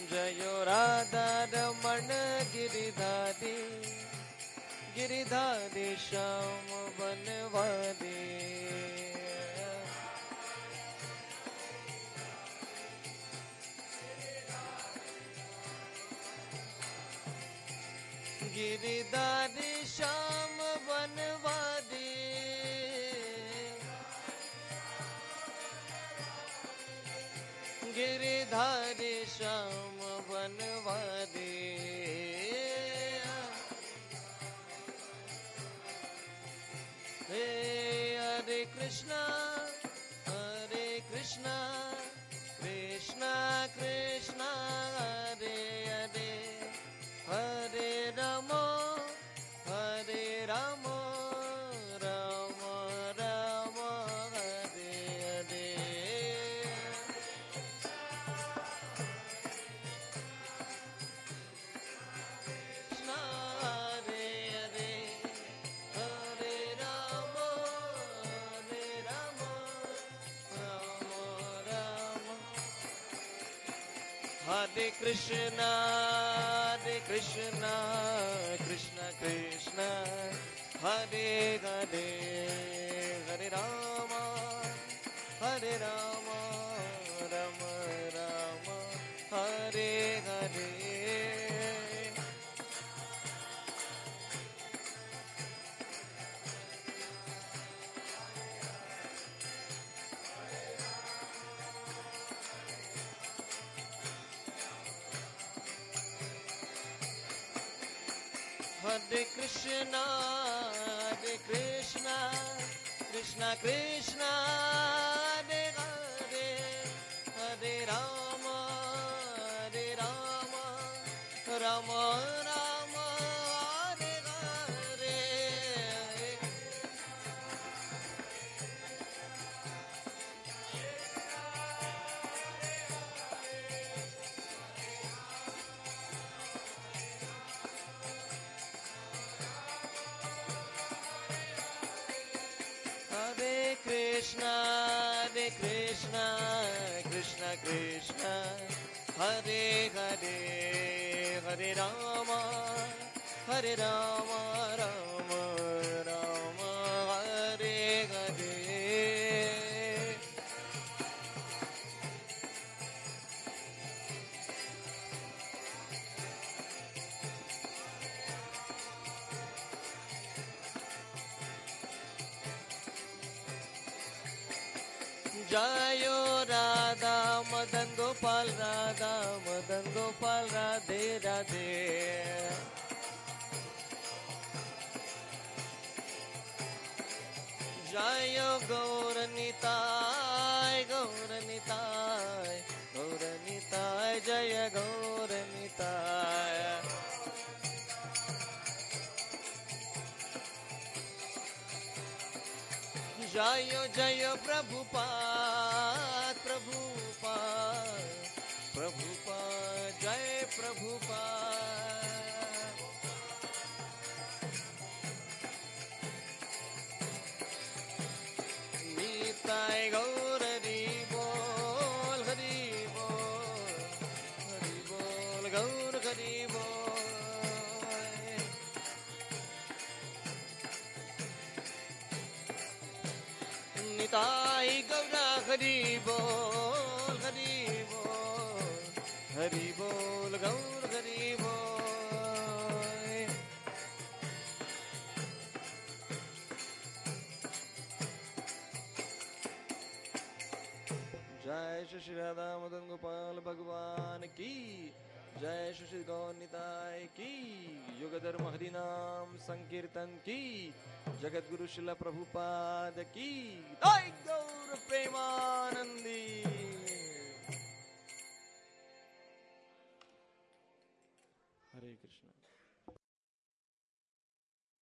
जयो राधा रमण गिरिधारी गिरिधारी श्याम बनवारी गिरिधारी श्याम बनवारी गिरिधारी श्याम बनवारी हे हरे Krishna Krishna Krishna Hare Hare Hare Ram Ram Ram Ram Hare Hare Hare Krishna, Krishna Krishna, Hare Hare, Hare Rama, Rama Rama, Hare Hare. Hare Krishna, Krishna Krishna, Hare Hare, Hare Rama, Rama Rama, Hare Hare. Krishna, Krishna Krishna, Hare Hare, Hare Rama, Rama Rama, Hare Hare. Jayo Radha Madan Gopal Radha Madan Gopal Radhe Radhe. Jayo Gauranitai Gauranitai Gauranitai Jaya Gauranitai. Jayo Jayo Prabhupada Prabhupada Prabhupada Jai Prabhupada. Nitai Gaur Hari Bol Hari Bol Hari Bol Gaur Hari Bol. Nitai Gaura Hari Bol Hari Bol Hari Bol Gaur Hari Bol. Jai Shri Radha Madan Gopal Bhagwan ki Jai Shri Gaur Nitai ki Yoga Dharma Hari Naam Sankirtan ki Jagat Guru Srila Prabhupada ki Jai Gaur Premanandi.